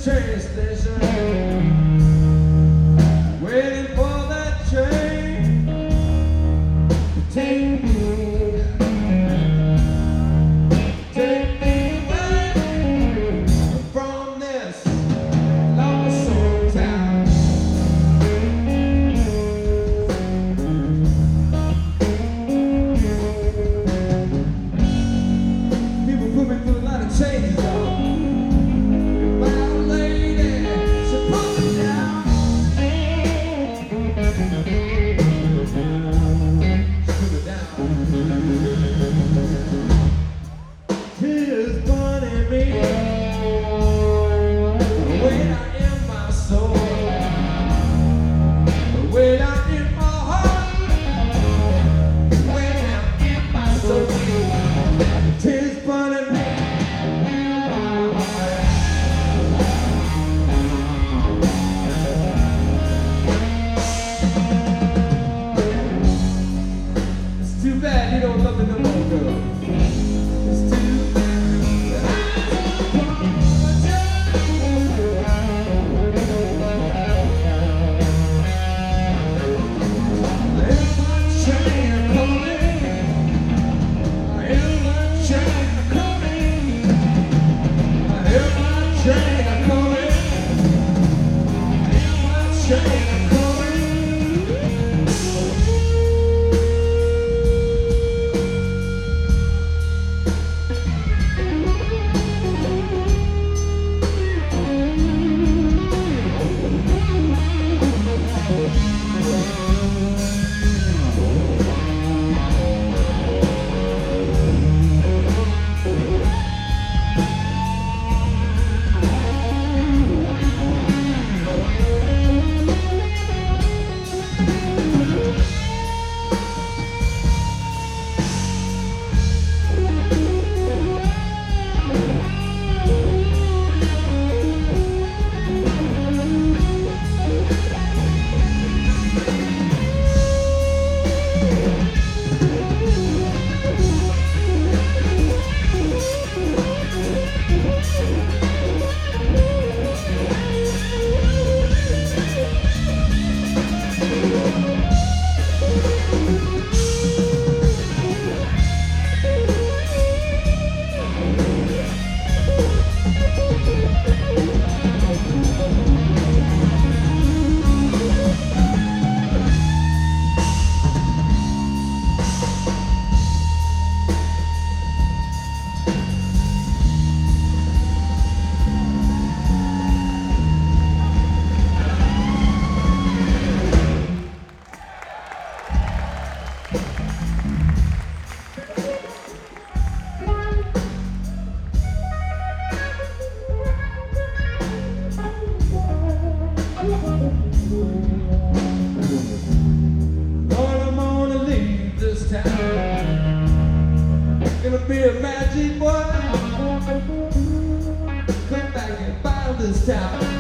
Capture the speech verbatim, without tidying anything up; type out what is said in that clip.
train station, waiting for that train to take me, take me away from this lonesome town. People put me through a lot of changes, y'all. Tears burning me, way down in my soul, way down in my heart, way down in my soul. Tears burning me. It's too bad you don't love me no more, girl. It's too gonna be a magic boy. Come back and find this town.